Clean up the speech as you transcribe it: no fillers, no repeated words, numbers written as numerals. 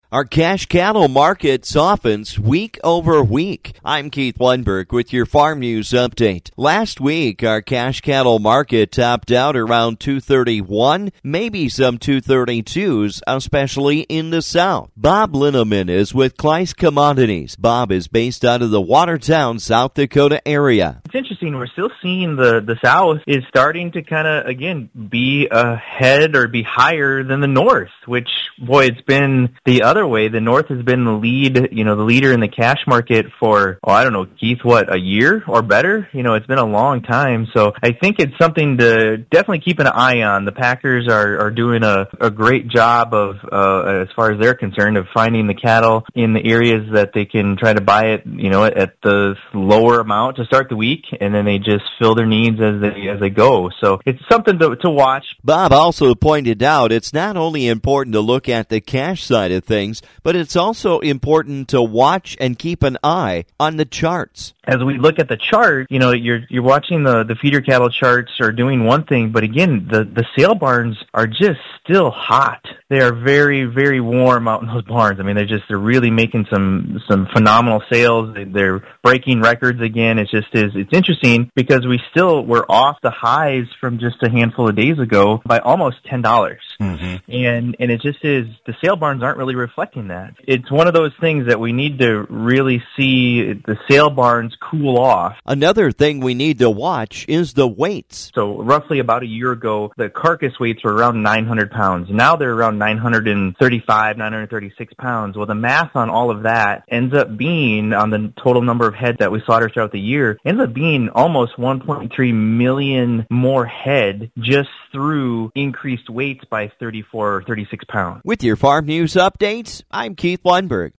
Our cash cattle market softens week over week. I'm Keith Lundberg with your farm news update. Last week, our cash cattle market topped out around 231, maybe some 232s, especially in the south. Bob Linneman is with Kleist Commodities. Bob is based out of the Watertown, South Dakota area. It's interesting. We're still seeing the south is starting to kind of, again, be ahead or be higher than the north, which, boy, it's been the other way. The north has been the leader in the cash market for, Keith, a year or better? It's been a long time. So I think it's something to definitely keep an eye on. The Packers are doing a great job of, as far as they're concerned, of finding the cattle in the areas that they can try to buy it, at the lower amount to start the week, and then they just fill their needs as they go. So it's something to watch. Bob also pointed out it's not only important to look at the cash side of things, but it's also important to watch and keep an eye on the charts. As we look at the chart, you're watching the feeder cattle charts are doing one thing, but again, the sale barns are just still hot. They are very, very warm out in those barns. I mean, they're really making some phenomenal sales. They're breaking records again. It's interesting because we're off the highs from just a handful of days ago by almost $10. Mm-hmm. And it just is, the sale barns aren't really reflecting that. It's one of those things that we need to really see the sale barns cool off. Another thing we need to watch is the weights. So roughly about a year ago, the carcass weights were around 900 pounds. Now they're around 935, 936 pounds. Well, the math on all of that ends up being, on the total number of head that we slaughter throughout the year, ends up being almost 1.3 million more head just through increased weights by 34 or 36 pounds. With your farm news updates, I'm Keith Lundberg.